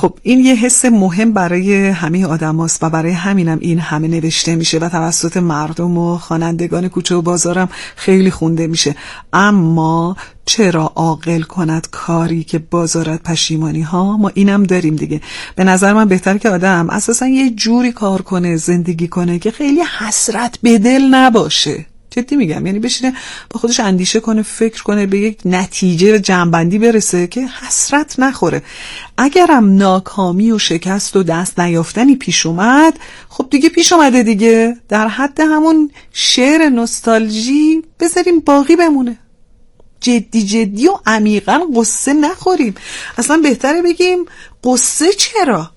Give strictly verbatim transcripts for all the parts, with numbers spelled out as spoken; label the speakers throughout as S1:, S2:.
S1: خب این یه حس مهم برای همه آدم هاست و برای همینم این همه نوشته میشه و توسط مردم و خوانندگان کوچه و بازارم خیلی خونده میشه. اما چرا عاقل کند کاری که بازارت پشیمانی ها؟ ما اینم داریم دیگه. به نظر من بهتر که آدم اساسا یه جوری کار کنه، زندگی کنه که خیلی حسرت به دل نباشه. جدی میگم، یعنی بشینه با خودش اندیشه کنه، فکر کنه، به یک نتیجه جنبندی برسه که حسرت نخوره. اگرم ناکامی و شکست و دست نیافتنی پیش اومد، خب دیگه پیش اومده دیگه، در حد همون شعر نوستالژی بذاریم باقی بمونه. جدی جدی و عمیقا قصه نخوریم. اصلا بهتره بگیم قصه چرا؟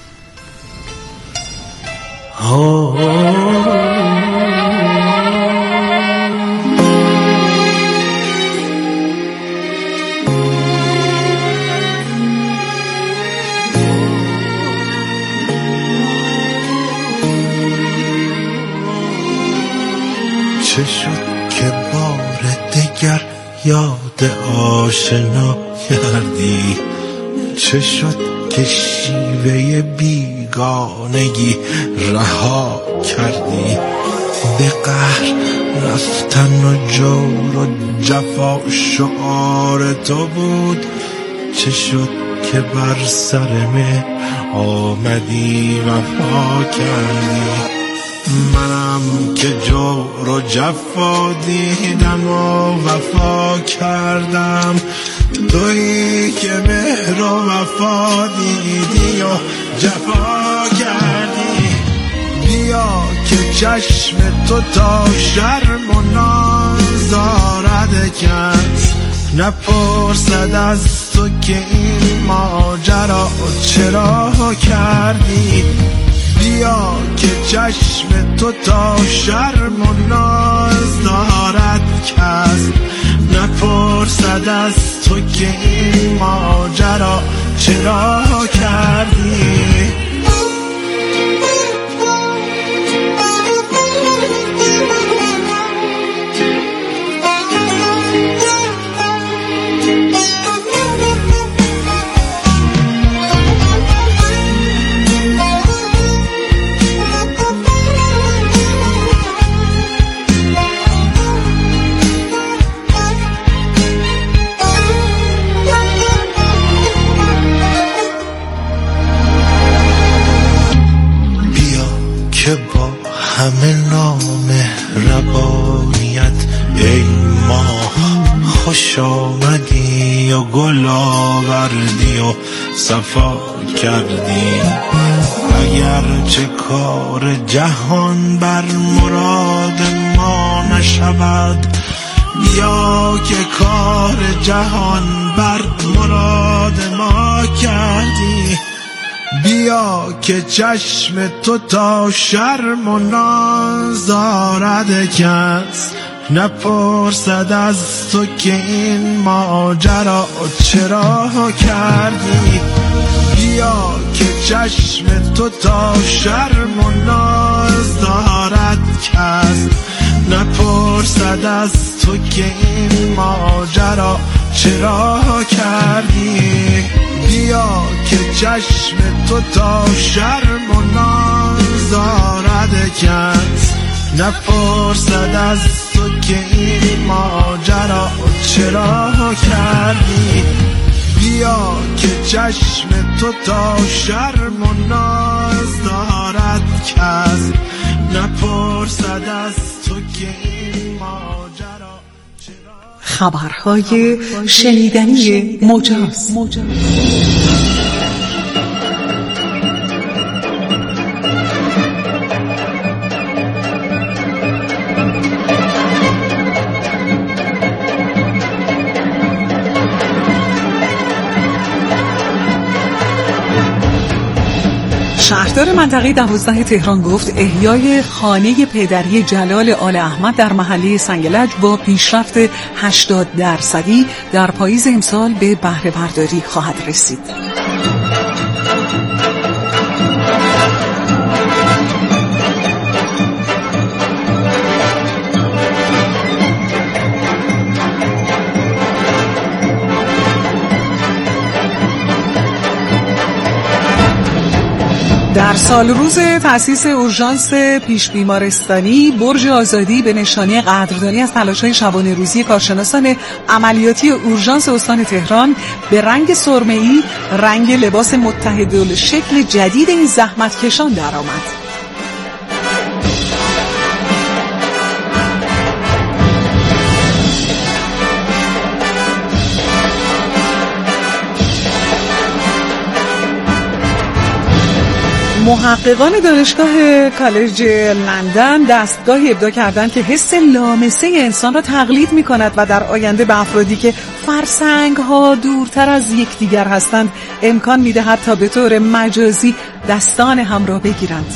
S2: چه شد که بار دگر یاد آشنا کردی؟ چه شد که شیوه بیگانگی رها کردی؟ به قهر رفتن و جور و جفا شعار تو بود. چه شد که بر سر مهر آمدی وفا کردی؟ منم که جور و جفا دیدم و وفا کردم، تویی که مهر و وفا دیدی و جفا کردی. بیا که چشم تو تا شرم و ناز دارد کس، نپرسد از تو که این ماجرا چرا کردی. بیا که چشم تو تا شرم و ناز دارد کس، نپرسد از تو که این ماجرا چرا کردی. همه نامهربانیت ای ماه، خوش آمدی و گل آوردی و صفا کردی. اگر چه کار جهان بر مراد ما نشود، بیا که کار جهان بر مراد ما کردی. بیا که چشم تو تا شرم و ناز دارد کس، نپرسد از تو که این ماجرا چرا کردی. بیا که چشم تو تا شرم و ناز دارد کس، نپرسد از تو که این ماجرا چرا کردی. بیا که چشم تو تا شرم و ناز دارد کس، نپرسد از تو که این ماجرا چرا کردی. بیا که چشم تو تا شرم و ناز دارد کس، نپرسد از تو که این ماجرا چرا.
S1: خبرهای شنیدنی مجاز. شهردار منطقه دوازده تهران گفت احیای خانه پدری جلال آل احمد در محله سنگلج با پیشرفت هشتاد درصدی در پاییز امسال به بهره برداری خواهد رسید. در سال روز تأسیس اورژانس پیش بیمارستانی برج آزادی به نشانی قدردانی از تلاش‌های شبانه روزی کارشناسان عملیاتی اورژانس استان تهران به رنگ سرمه‌ای، رنگ لباس متحدالشکل جدید این زحمتکشان درآمد. محققان دانشگاه کالج لندن دستگاهی ابداع کردند که حس لامسه انسان را تقلید می کند و در آینده به افرادی که فرسنگ ها دورتر از یکدیگر هستند امکان می دهد تا به طور مجازی دستان هم را بگیرند.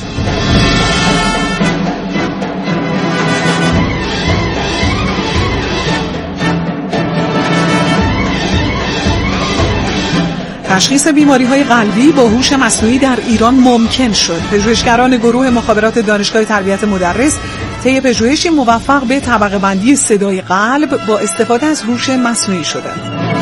S1: تشخیص بیماری‌های قلبی با هوش مصنوعی در ایران ممکن شد. پژوهشگران گروه مخابرات دانشگاه تربیت مدرس طی پژوهشی موفق به طبقه بندی صدای قلب با استفاده از هوش مصنوعی شدند.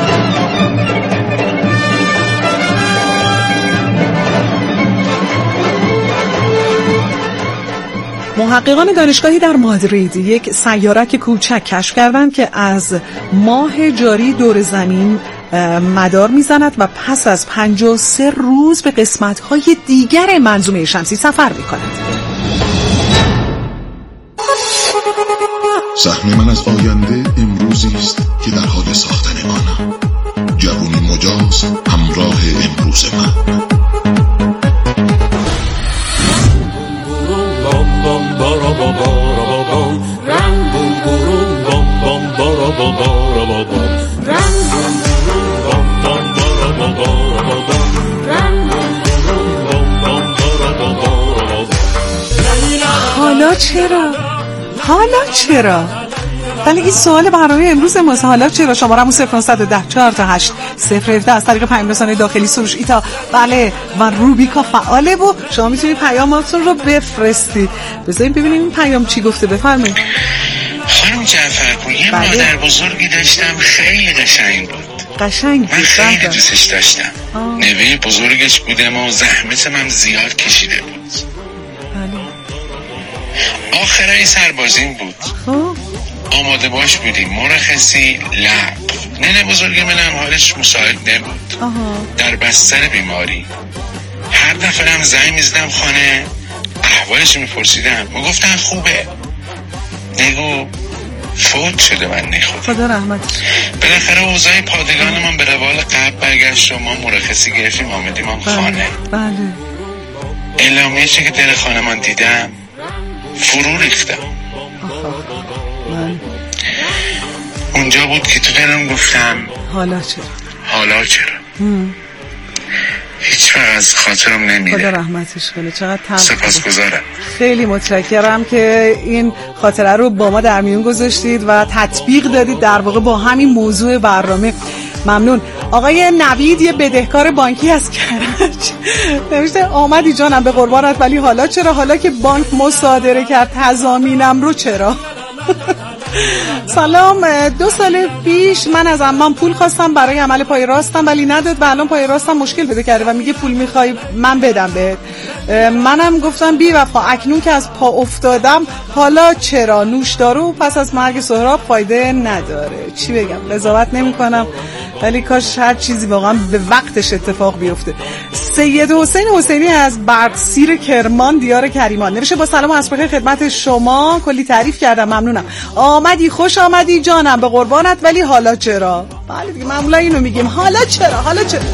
S1: محققان دانشگاهی در مادرید یک سیارک کوچک کشف کردند که از ماه جاری دور زمین مدار میزند و پس از پنجاه و سه روز به قسمت‌های دیگر منظومه شمسی سفر می‌کند.
S3: سهم من از آینده امروزی است که در حال ساختن آنم. جوانی مجاز همراه امروز من.
S1: حالا چرا؟ حالا چرا؟ ولی این سوال برنامه امروز ماست. حالا چرا؟ شماره‌مون صفر نه یک صفر چهار تا هشت صفر یک هفت از طریق پیام رسانه داخلی سروش ایتا بله و روبیکا فعاله و شما میتونید پیاماتون رو بفرستید. بذاریم ببینیم این پیام چی گفته. بفرمایید.
S4: خانم جعفرپور یه بله. مادر بزرگی داشتم خیلی قشنگ بود.
S1: قشنگ
S4: من خیلی دوستش داشتم. نوه بزرگش بودم و زحمت من زیاد کشیده بود. آخرای سربازیم بود. خب آماده باش بودیم. مرخصی لب. ننه بزرگ منم حالش مساعد نبود. آها. در بستر بیماری. هر دفعه هم زنگ میزدم خانه احوالش میپرسیدم. میگفتن خوبه. نگو فوت شده من نخود.
S1: خدا رحمت.
S4: بالاخره اوضاع پادگان من به روال قبل برگشت و ما مرخصی گرفتیم آمدیم هم خانه.
S1: بله.
S4: اعلامیه چه که در خانه من دیدم فرو ریختم. اونجا بود که تو دلم گفتم
S1: حالا چرا؟
S4: حالا چرا؟ هم. هیچ وقت از خاطرم نمیره.
S1: خدا رحمتش کنه. چقدر تلخ.
S4: سپاسگزارم.
S1: خیلی متشکرم که این خاطره رو با ما در میون گذاشتید و تطبیق دادید در واقع با همین موضوع برنامه. ممنون. آقای نوید یه بدهکار بانکی از کرج نوشته آمدی جانم به قربانت ولی حالا چرا؟ حالا که بانک مصادره کرد تضامینم رو چرا؟ سلام. دو سال پیش من از عمم پول خواستم برای عمل پای راستم ولی نداد و الان پای راستم مشکل پیدا کرده و میگه پول میخوای من بدم بهت. منم گفتم بی وفا اکنون که از پا افتادم حالا چرا؟ نوشدارو پس از مرگ سهراب فایده نداره. چی بگم؟ قضاوت نمی کنم ولی کاش هر چیزی واقعا به وقتش اتفاق بیفته. سید حسین حسینی از برقسیر کرمان دیار کریمان نوشته با سلام و از بخیر خدمت شما. کلی تعریف کردم ممنونم. آمدی خوش آمدی جانم به قربانت ولی حالا چرا؟ بله دیگه معمولا اینو میگیم حالا چرا؟ حالا چرا؟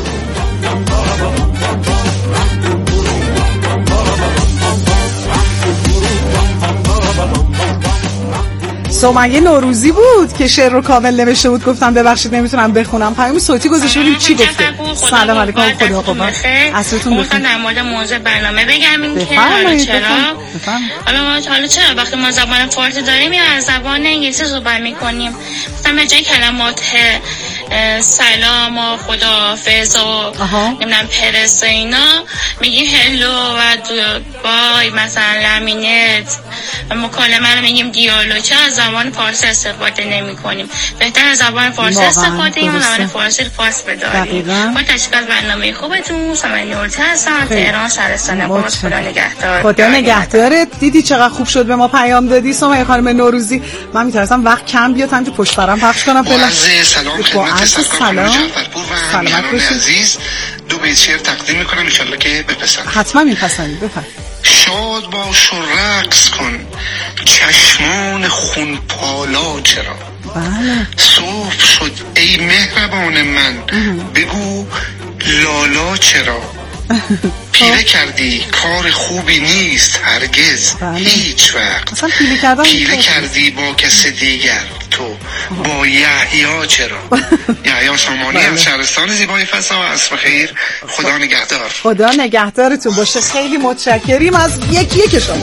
S1: سمیه نوروزی بود که شعر رو کامل نوشته بود. گفتم ببخشید نمیتونم بخونم. پیام صوتی گذاشته بودیم چی گفته؟ سلام علیکم. خدا قربان. عصرتون بخیر.
S5: در مورد موضوع برنامه بگم این که حالا چرا؟ حالا حالا چرا وقتی ما زبان فارسی داریم یا از زبان انگلیسی صحبت میکنیم مثلا به جای کلمات سلام و خداحافظ و نمیدونم پرس و اینا میگیم هلو و بای مثلا لامینت مکالمه رو میگیم دیالوگ، چرا از زبان فارسی استفاده نمی کنیم؟ بهتر از زبان فارسی استفاده کنیم و زبان فارسی رو پاس بداریم. با تشکر از برنامه خوبتون. سمن نورتی هستم، تهران شهرستان قم. خدا نگهدار.
S1: خدا نگهدارت. دیدی چقدر خوب شد به ما پیام دادی سمیه خانم نوروزی. من میترسم وقت کم بیاد همینجوری پشت سرم پخش کنم.
S4: فعلا سلام خدمت
S1: سلام
S4: سلامت باشید عزیز. دو بیت شعر تقدیم میکنم ان شاءالله که بپسند.
S1: حتما میپسندید. بفرمایید.
S4: شاد باش و رقص کن چشمان خون پالا چرا؟
S1: بله.
S4: صبح شد ای مهربان من بگو لالا چرا؟ پیله کردی کار خوبی نیست هرگز هیچ وقت.
S1: پیله,
S4: پیله کردی با کس دیگر تو با یحیی چرا؟ یحیی سامانی از شهرستان زیبای فسا. عصر خیر. خدا نگهدار.
S1: خدا نگهدارتون باشه. خیلی متشکریم از یکی که شما.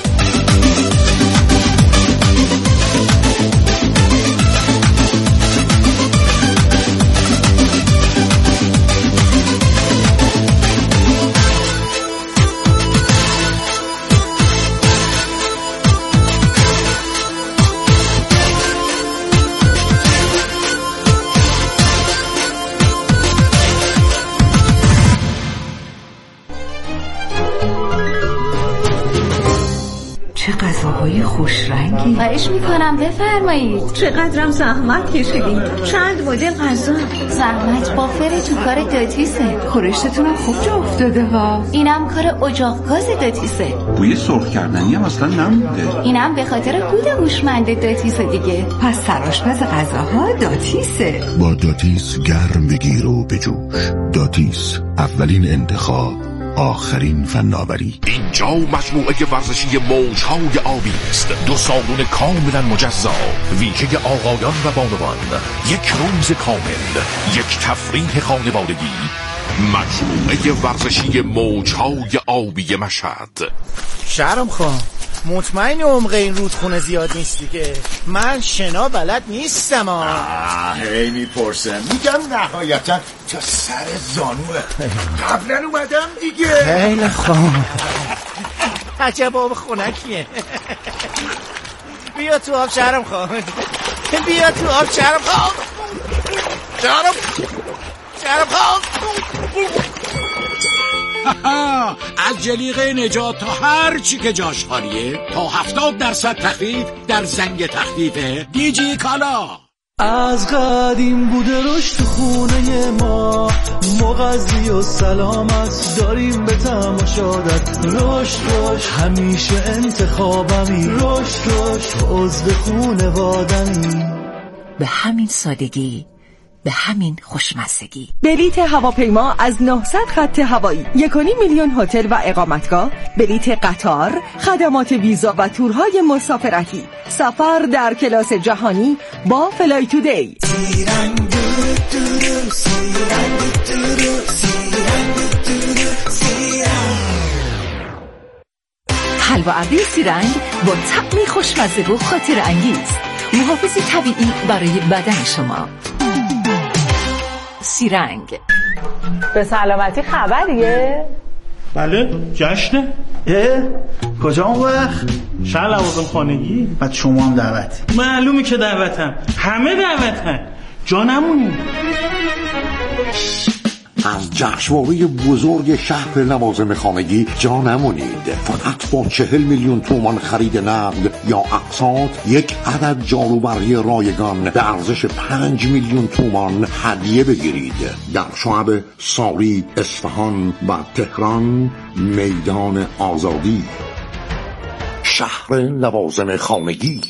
S6: چه غذاهای خوش رنگی.
S7: خواهش میکنم بفرمایید.
S6: چقدرم زحمت کشیدین. چند مدل غذا.
S7: زحمت بافره تو کار داتیسه.
S6: خورشتتونم خوب جا افتاده ها.
S7: اینم کار اجاق گاز داتیسه.
S8: بوی سرخ کردنی هم اصلا نمونده.
S7: اینم به خاطر کود هوشمند داتیسه دیگه.
S6: پس سرآشپز غذاها داتیسه.
S3: با داتیس گرم بگیر و بجوش. داتیس اولین انتخاب، آخرین فناوری.
S9: اینجا مجموعه ورزشی موجهای آبی است. دو سالن کاملا مجزا، ویژه آقایان و بانوان، یک روز کامل، یک تفریح خانوادگی. مجموعه ورزشی موجهای آبی مشهد.
S10: شهرام خان مطمئن عمق این رودخونه زیاد نیست دیگه؟ من شنا بلد نیستم.
S11: آه هی میپرسم میگم نهایتا تا سر زانوه. قبلا اومدم دیگه.
S10: خیلی خوب. عجب آب خنکیه. بیا تو آب شهرام خان. بیا تو آب شهرام خان. شهرام شهرام خان.
S12: از جلیقه نجات تا هر چی که جاش خالیه تا هفتاد درصد تخفیف در زنگ تخفیف دیجی کالا.
S13: از قدیم بوده رشد خونه ما، مغذی و سلامت داریم به تماشادت. رشد رشد همیشه انتخابمی، رشد رشد عضو خونوادمی.
S6: به همین سادگی، به همین خوشمزگی.
S14: بلیت هواپیما از نهصد خط هوایی، یک و نیم میلیون هتل و اقامتگاه، بلیت قطار، خدمات ویزا و تورهای مسافرتی، سفر در کلاس جهانی با فلای تودی. حلوا ابری سیرنگ با طعمی خوشمزه و خاطر انگیز، محافظ طبیعی برای بدن شما. سیرنگ.
S15: به سلامتی خبریه؟
S16: بله جشنه.
S10: اه کجا اون وقت؟
S16: شهر لوازم خانگی.
S10: بعد شما هم دعوتی؟
S16: معلومه که دعوتم، همه دعوتن، جا نمونی.
S17: از جشنواره بزرگ شهر لوازم خانگی جا نمونید. فقط با چهل میلیون تومان خرید نقد یا اقساط یک عدد جاروبرقی رایگان به ارزش پنج میلیون تومان هدیه بگیرید. در شعب ساری، اصفهان و تهران، میدان آزادی. شهر لوازم خانگی.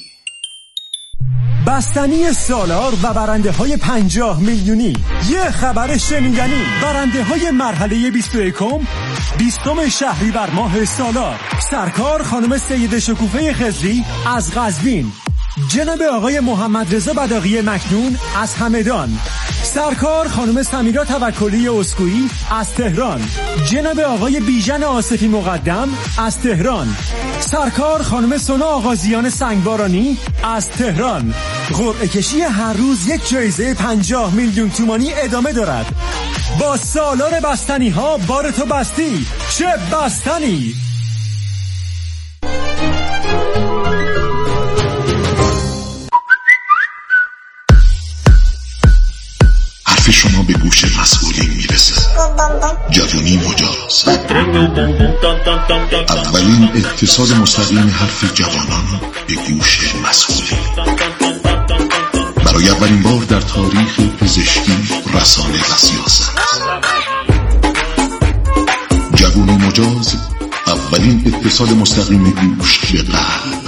S18: بستنی سالار و برنده های پنجاه میلیونی. یه خبر شنیدنی. برنده های مرحله بیست و یکم بیستم شهریور ماه سالار: سرکار خانم سید شکوفه خضری از قزوین، جناب آقای محمد رضا بداغی مکنون از همدان، سرکار خانم سمیرا توکلی اسکویی از تهران، جناب آقای بیژن آصفی مقدم از تهران، سرکار خانم سنا آغازیان سنگبارانی از تهران. قرعه کشی هر روز یک جایزه پنجاه میلیون تومانی ادامه دارد. با سالار بستنی ها بار تو بستی، چه بستنی.
S3: که شما به گوش مسئولین میرسه. جوونی مجاز، اولین اتصال مستقیم حرف جوانان به گوش مسئولین. برای اولین بار در تاریخ پزشکی، رسانه و سیاست، جوونی مجاز، اولین اتصال مستقیم گوش به قلب.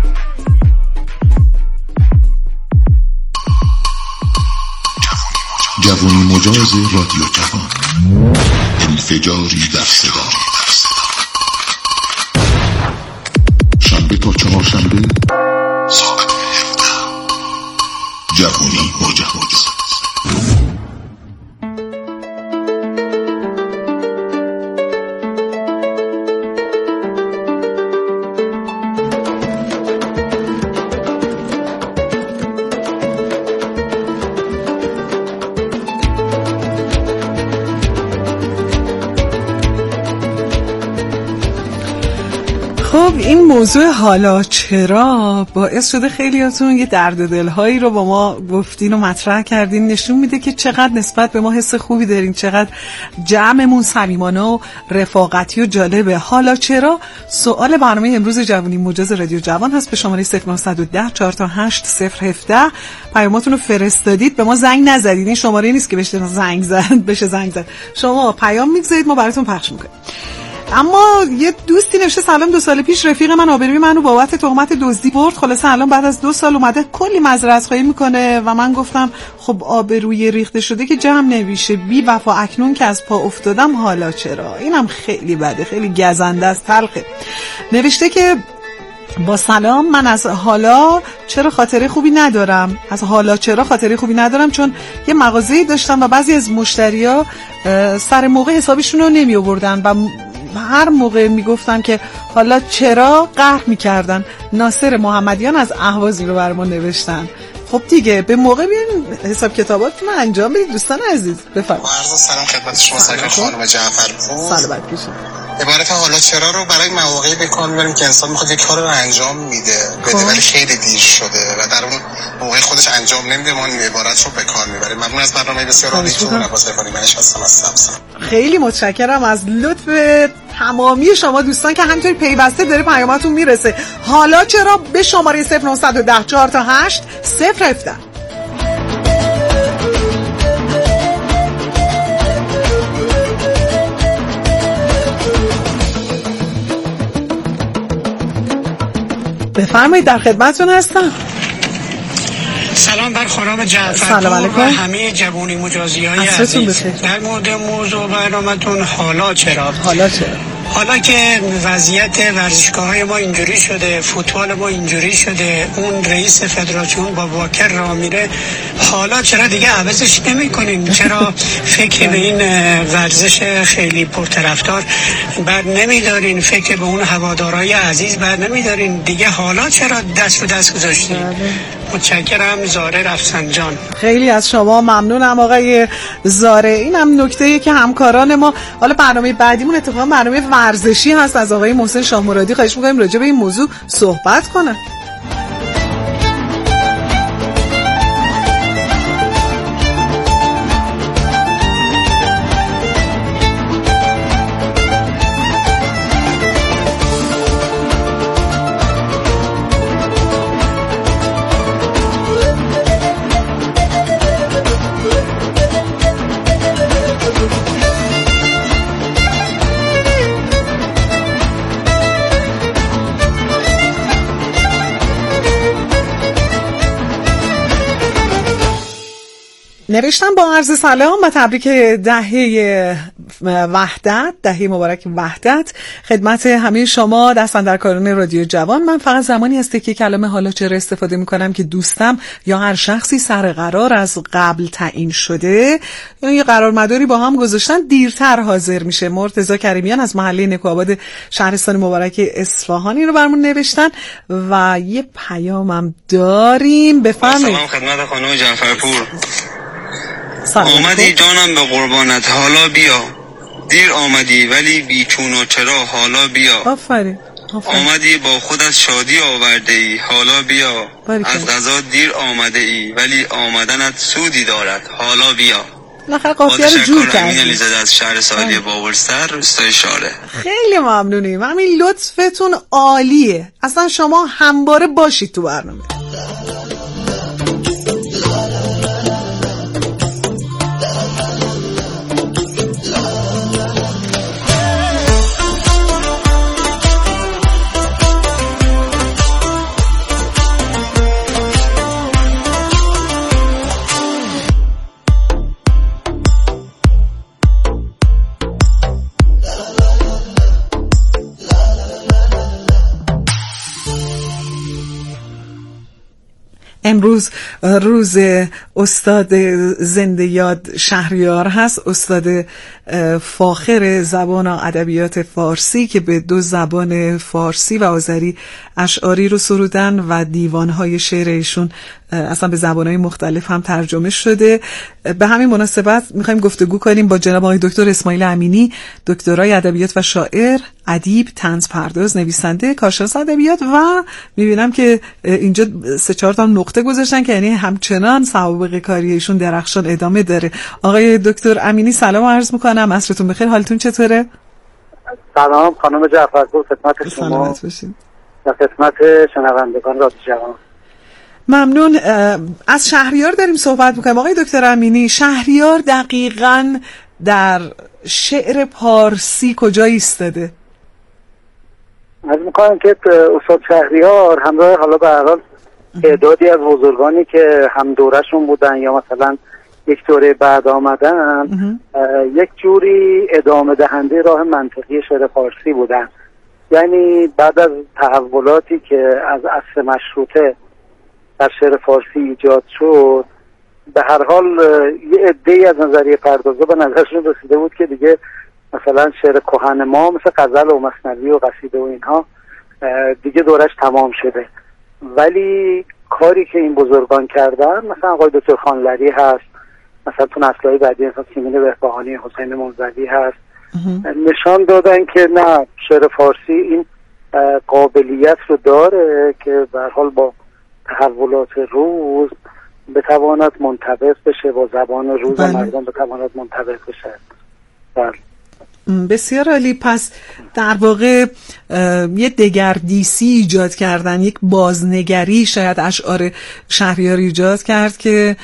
S3: جوونی مجاز رادیو جوان، انفجاری در صدا. شنبه تا چهارشنبه ساعت هفده. جوونی مجاز.
S1: خب این موضوع حالا چرا باعث شده خیلیاتون یه درد دلهایی رو با ما گفتین و مطرح کردین. نشون میده که چقدر نسبت به ما حس خوبی دارین، چقدر جمعمون صمیمانه و رفاقتی و جالبه. حالا چرا سوال برنامه امروز جوونی مجاز رادیو جوان هست. به شماره صفر نه یک صفر چهار تا هشت صفر یک هفت پیاماتون رو فرستادید، به ما زنگ نزدید. این شماره نیست که بشه زنگ زد بشه زنگ زد شما پیام میگذارید ما براتون پخش میکنیم. اما یه دوستی نوشته سلام، دو سال پیش رفیق من آبروی منو بابت تهمت دزدی برد. خلاص الان بعد از دو سال اومده کلی معذرت خواهی میکنه و من گفتم خب آبروی ریخته شده که جمع نمیشه، بی وفا اکنون که از پا افتادم حالا چرا. اینم خیلی بده، خیلی گزنده است، تلخه. نوشته که با سلام، من از حالا چرا خاطره خوبی ندارم از حالا چرا خاطره خوبی ندارم چون یه مغازه‌ای داشتم و بعضی از مشتریا سر موقع حسابشون رو نمی آوردن و هر موقع میگفتن که حالا چرا قهر میکردن. ناصر محمدیان از اهوازی رو برام نوشتن. خب دیگه به موقع بیاین حساب کتاباتون رو انجام بدید دوستان عزیز. بفرمایید.
S19: عرض سلام خدمت شما سرکار خانم جعفرپور.
S1: سلامت باشید.
S19: عبارت حالا چرا رو برای مواقعی به کار میبریم که انسان میخواد یک کار رو انجام میده بده ولی خیلی دیر شده و در اون موقع خودش انجام نمیده، ما این عبارت رو به کار میبریم. ممنون از برنامه بسیار عالیتون. عباس عرفانی منش هستم از سبزم.
S1: خیلی متشکرم از لطف تمامی شما دوستان که همینطوری پیوسته داره پیاماتون میرسه. حالا چرا به شماره صفر نه یک صفر چهار تا هشت صفر هفت. بفرمایید، در خدمتتون هستم.
S20: سلام بر خانم جعفرپور و همه جوونی مجازی های عزیز. در مورد موضوع برنامه‌تون حالا چرا
S1: حالا چرا
S20: حالا که وضعیت ورزشگاه های ما اینجوری شده، فوتبال ما اینجوری شده، اون رئیس فدراسیون با واکر را میره، حالا چرا دیگه عوضش نمی کنیم؟ چرا فکر به این ورزش خیلی پرطرفدار بر نمی دارین؟ فکر به اون هوادارهای عزیز بر نمی دارین؟ دیگه حالا چرا دست رو دست گذاشتین؟ متشکرم. زاره رفسنجان.
S1: خیلی از شما ممنونم آقای زاره. اینم نکته‌ای که همکاران ما، حالا برنامه بعدیمون اتفاقا برنامه ورزشی هست، از آقای محسن شاه مرادی خواهش می‌کنیم راجع به این موضوع صحبت کنن. نوشتم با عرض سلام و تبریک دهه وحدت، دهه مبارک وحدت خدمت همه شما دستاندرکاران رادیو جوان. من فقط زمانی از تکیه کلمه حالا چرا استفاده میکنم که دوستم یا هر شخصی سر قرار از قبل تعیین شده یا یه قرارمداری با هم گذاشتن دیرتر حاضر میشه. مرتضی کریمیان از محله نکوآباد شهرستان مبارک اصفهانی رو برامون نوشتن و یه پیامم داریم. بفرمایید.
S19: سلام خدمت خانم جعفرپور.
S1: سلام.
S19: آمدی جانم به قربانت، حالا بیا. دیر آمدی ولی بیچون و چرا، حالا بیا.
S1: آفرین.
S19: آمدی با خودت شادی آورده ای، حالا بیا. از قضا دیر آمده ای ولی آمدنت سودی دارد، حالا بیا.
S1: بالاخره قافیه رو جور کرد.
S21: امین علیزاده از شهر ساحلی باورستر روستای شاره.
S1: خیلی ممنونیم. همین لطفتون عالیه. اصلا شما همواره باشید تو برنامه. امروز روز استاد زنده یاد شهریار هست، استاد فاخر زبان و ادبیات فارسی که به دو زبان فارسی و آذری اشعاری رو سرودن و دیوانهای شعر ایشون اصلا به زبانهای مختلف هم ترجمه شده. به همین مناسبت میخوایم گفتگو کنیم با جناب آقای دکتر اسماعیل امینی، دکترای ادبیات و شاعر، ادیب، طنز پرداز، نویسنده، کارشناس ادبیات و میبینم که اینجا سه چهار تا نقطه گذاشتن که یعنی همچنان سوابق کاری ایشون درخشان ادامه داره. آقای دکتر امینی سلام عرض میکنم، عصرتون بخیر، حالتون چطوره؟
S22: سلام خانم جعفرپور، خدمت شما و خدمت شنوندگان رادیو جوان.
S1: ممنون. از شهریار داریم صحبت میکنیم. آقای دکتر امینی، شهریار دقیقاً در شعر پارسی کجا ایستاده؟
S22: از میکنم که استاد شهریار همراه حالا به هر حال تعدادی از بزرگانی که هم دورشون بودن یا مثلا یک دوره بعد آمدن یک جوری ادامه دهنده راه منطقی شعر فارسی بودن. یعنی بعد از تحولاتی که از عصر مشروطه در شعر فارسی ایجاد شد، به هر حال یه عده‌ای از نظریه پردازا به نظرشون رسیده بود که دیگه مثلا شعر کهن ما مثل غزل و مثنوی و قصیده و اینها دیگه دورش تمام شده. ولی کاری که این بزرگان کردن، مثلا آقای دکتر خانلری هست، مثلا تو نسل‌های بعدی مثلا سیمین بهبهانی، حسین منزوی هست، نشان دادن که نه، شعر فارسی این قابلیت رو داره که به هر حال با تحولات روز بتواند منطبق بشه، با زبان روز بله. مردم بتواند منطبق بشه. بله.
S1: بسیار عالی. پس در واقع یه دگردیسی ایجاد کردن، یک بازنگری شاید اشعار شهریار ایجاد کرد که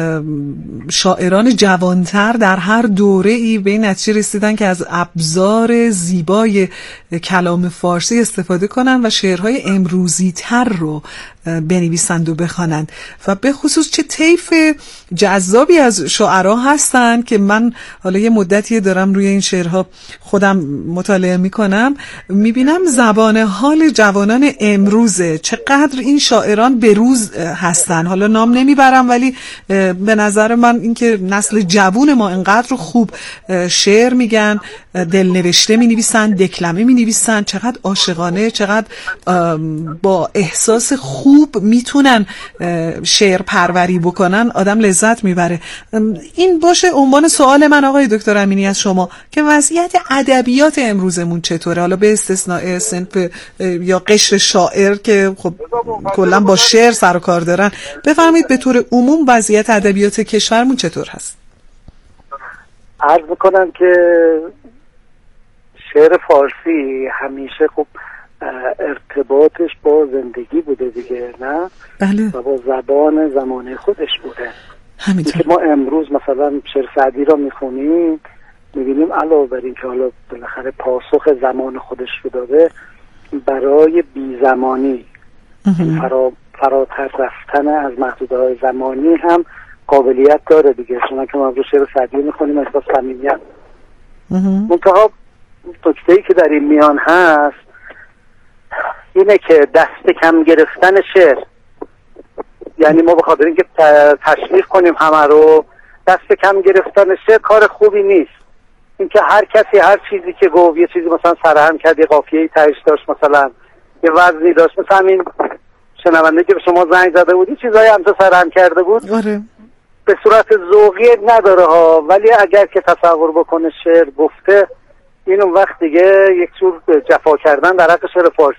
S1: شاعران جوانتر در هر دوره ای به این نتیجه رسیدن که از ابزار زیبای کلام فارسی استفاده کنن و شعرهای امروزی تر رو بنویسند و بخوانند و به خصوص چه طیف جذابی از شاعرها هستند که من حالا یه مدتی دارم روی این شعرها خودم مطالعه میکنم، میبینم زبان حال جوانان امروزه، چقدر این شاعران بروز هستن. حالا نام نمیبرم ولی به نظر من اینکه نسل جوون ما اینقدر خوب شعر میگن، دلنوشته مینویسن، دکلمه مینویسن، چقدر عاشقانه، چقدر با احساس خوب میتونن شعر پروری بکنن، آدم لذت میبره. این باشه عنوان سوال من آقای دکتر امینی از شما که وضعیت ادبیات امروزمون چطوره، حالا به استثناء صنف یا قشر شاعر که خب کلا با شعر سر و کار دارن. بفرمایید به طور عموم وضعیت ادبیات کشورمون چطور هست؟
S22: عرض میکنم که شعر فارسی همیشه خب ارتباطش با زندگی بوده دیگه، نه؟
S1: بله.
S22: و با زبان زمانه خودش بوده.
S1: همینطور.
S22: ما امروز مثلا شعر سعدی را میخونیم، میبینیم علاوه بر این که حالا بالاخره پاسخ زمان خودش رو داده، برای بی زمانی فرا فراتر رفتن از محدوده‌های زمانی هم قابلیت داره دیگه. شما که ما رو شعر سعدی میخونیم احساس صمیمیت. منتها نکته‌ای که در این میان هست اینه که دست کم گرفتن شعر، یعنی ما بخاطر اینکه تشویق کنیم همه رو، دست کم گرفتن شعر کار خوبی نیست. اینکه هر کسی هر چیزی که گفت، یه چیزی مثلا سرهم کرد، یه قافیه‌ای تهش داشت، مثلا یه وزنی داشت، مثلا همین شنونده که به شما زنگ زده بودی چیزایی هم تو سرهم کرده بود،
S1: آره.
S22: به صورت ذوقی نداره ها، ولی اگر که تصور بکنه شعر گفته، این اون وقت دیگه یک جور جفا کردن در حق شعر فارسیه.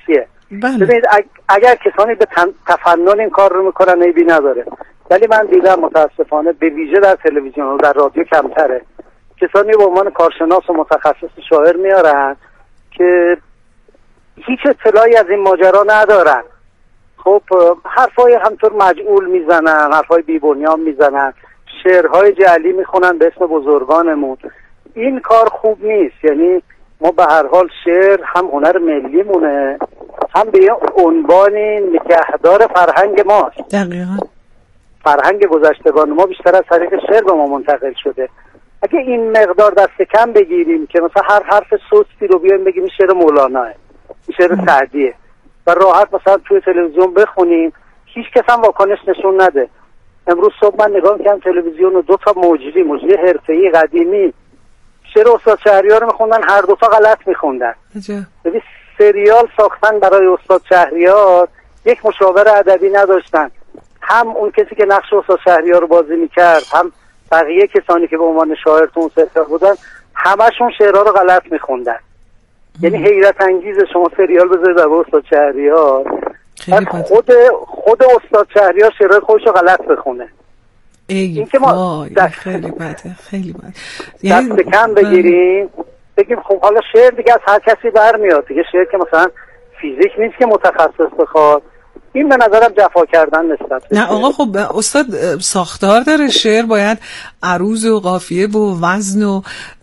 S22: ببینید اگر کسانی به تفنن این کار رو میکنن عیبی نداره، ولی من دیدم متاسفانه به ویژه در تلویزیون و در رادیو کمتره، کسانی به عنوان کارشناس و متخصص شاعر میارن که هیچ اطلاعی از این ماجرا ندارن. خب حرفای همطور مجعول میزنن، حرفای بی‌بنیان میزنن، شعرهای جعلی میخونن به اسم بزرگانمون. این کار خوب نیست. یعنی ما به هر حال شعر هم هنر ملی مونه، هم به یه عنوانی نگهدار فرهنگ ماست.
S1: دقیقاً
S22: فرهنگ گذشتگان ما بیشتر از طریق شعر به ما منتقل شده. اگه این مقدار دست کم بگیریم که مثلا هر حرف سستی رو بیایم بگیم این شعر مولاناه، این شعر سعدیه و راحت مثلا توی تلویزیون بخونیم، هیچ کس هم واکنش نشون نده. امروز صبح من نگاه می‌کردم تلویزیون و دو تا مجری مجری حرفه‌ای قدیمی شعر استاد شهریار رو می‌خوندن، هر دو تا غلط می‌خوندن. ببین سریال ساختن برای استاد شهریار، یک مشاور ادبی نداشتن. هم اون کسی که نقش استاد شهریار رو بازی می‌کرد، هم بقیه کسانی که به عنوان شاعر تو اون سریال بودن، همشون شعرها رو غلط می‌خوندن. یعنی حیرت انگیزه شما سریال بذارید در استاد شهریار، خود خود استاد شهریار شعرهای خودش رو غلط بخونه.
S1: این که ما دست خیلی بده، خیلی بده.
S22: یعنی دست کم بگیریم، بگیم خب حالا شعر دیگه از هر کسی برمیاد دیگه، شعر که مثلا فیزیک نیست که متخصص بخواد. این به نظرم جفا کردن نسبت.
S1: نه آقا خب استاد ساختار داره، شعر باید عروض و قافیه و وزن و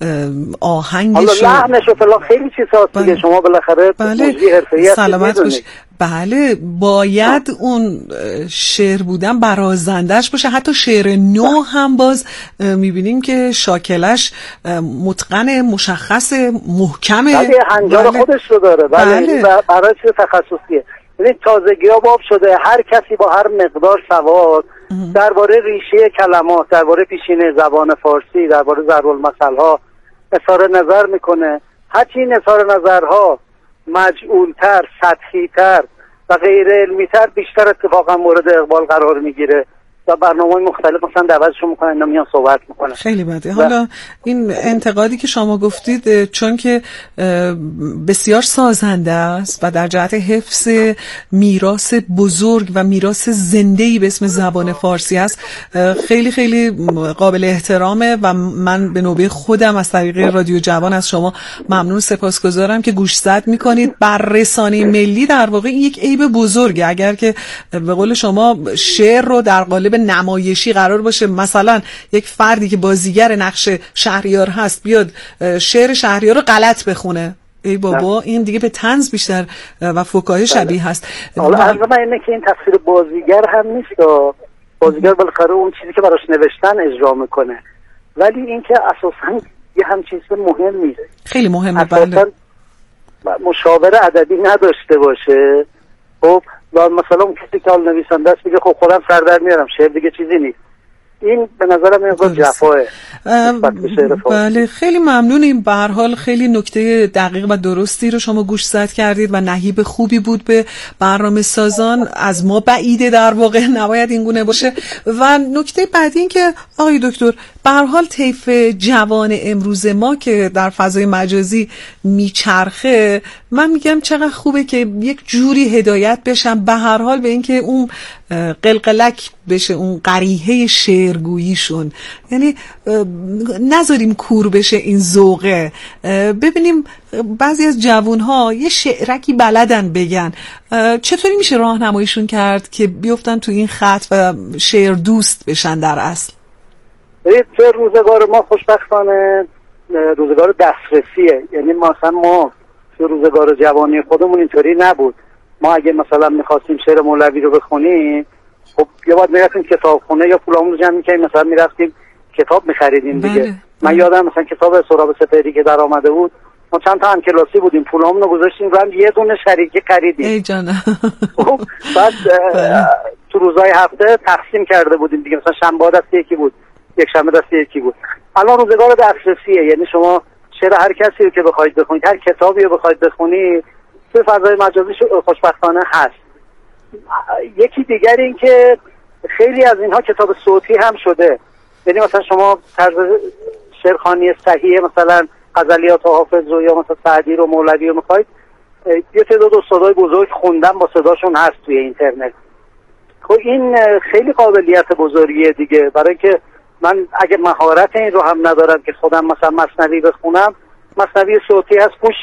S1: آهنگش
S22: حالا لحنش و فلان خیلی چیزاست دیگه. بله. شما بالاخره مجری حرفه‌ای هستید،
S1: سلامت باش. بله باید آه. اون شعر بودن برازندش باشه. حتی شعر نو هم باز میبینیم که شاکلش متقن، مشخص، محکمه.
S22: بله هنجار بله. خودش رو داره. بله, بله. برای چیز تخصصیه. ببین تازگی ها باب شده، هر کسی با هر مقدار سواد درباره ریشه کلمات، درباره پیشینه زبان فارسی، درباره ضرب‌المثل ها اظهار نظر میکنه. هرچی این اظهار نظرها مجعولتر، سطحی‌تر و غیر علمی‌تر، بیشتر اتفاقا مورد اقبال قرار میگیره و برنامه‌های مختلف مثلا دعوتشون میکنن اینا میان صحبت میکنن.
S1: خیلی بده. حالا این انتقادی که شما گفتید چون که بسیار سازنده است و در جهت حفظ میراث بزرگ و میراث زنده‌ای به اسم زبان فارسی است، خیلی خیلی قابل احترامه و من به نوبه خودم از طریق رادیو جوان از شما ممنون سپاسگزارم که گوشزد میکنید. بر رسانه ملی در واقع یک عیب بزرگه اگر که به قول شما شعر رو در قالب نمایشی قرار باشه، مثلا یک فردی که بازیگر نقش شهریار هست بیاد شعر شهریار رو غلط بخونه، ای بابا این دیگه به طنز بیشتر و فکاهی شبیه هست.
S22: حالا از من اینه که این تفسیر بازیگر هم نیست، بازیگر بالاخره اون چیزی که براش نوشتن اجرا میکنه، ولی این که اساسا یه هم چیز مهم نیست.
S1: خیلی مهمه. بله
S22: مشاور ادبی نداشته باشه. خب و مثلا اون کسی که حال نویسنده است میگه خب خودم سر در میارم، شعر دیگه چیزی نیست. این به نظرم این جفاه.
S1: بله خیلی ممنونیم. به هر حال خیلی نکته دقیق و درستی رو شما گوشزد کردید و نهیب خوبی بود به برنامه سازان. از ما بعیده در واقع نباید این گونه باشه. و نکته بعدی این که آقای دکتر به هر حال طیف جوان امروز ما که در فضای مجازی میچرخه، من میگم چقدر خوبه که یک جوری هدایت بشن به هر حال به اینکه اون قلقلک بشه، اون قریحه شعرگوییشون، یعنی نذاریم کور بشه این ذوقه. ببینیم بعضی از جوانها یه شعرکی بلدن بگن، چطوری میشه راهنماییشون کرد که بیفتن تو این خط و شعر دوست بشن در اصل؟
S22: چه روزگار ما خوشبختانه روزگار دسترسیه. یعنی مثلا ما تو روزگار جوانی خودمون اینطوری نبود. ما اگه مثلا میخواستیم شعر مولوی رو بخونیم، خب یا باید میرفتیم کتابخونه یا پولامون رو جمع میکنیم، مثلا میرفتیم کتاب میخریدیم دیگه. بله. من یادم مثلا کتاب سهراب سپهری که در آمده بود، ما چند تا هم کلاسی بودیم، پولامون رو گذاشتیم رو هم یه دونه شریکی خریدیم.
S1: ای جان.
S22: خب بعد تو روزهای هفته تقسیم کرده بودیم دیگه، مثلا شنبه دست یکی بود، یک شنبه دست یکی بود. الان روزگار دسترسیه، یعنی شما شعر هر کسی رو که بخواید بخونید، هر کتابی رو بخواید بخونید، تو فضای مجازی خوشبختانه هست. یکی دیگر این که خیلی از اینها کتاب صوتی هم شده. یعنی مثلا شما طرز شعرخوانی صحیح مثلا غزلیات و حافظ رو یا مثلا سعدی رو مولوی رو میخواید، یه تعداد استادای بزرگ خوندم با صداشون هست توی اینترنت. خب این خیلی قابلیت بزرگیه دیگه، برای که من اگه مهارت این رو هم ندارم که خودم مثلا مثنوی بخونم، مثنوی صوتی هست گوش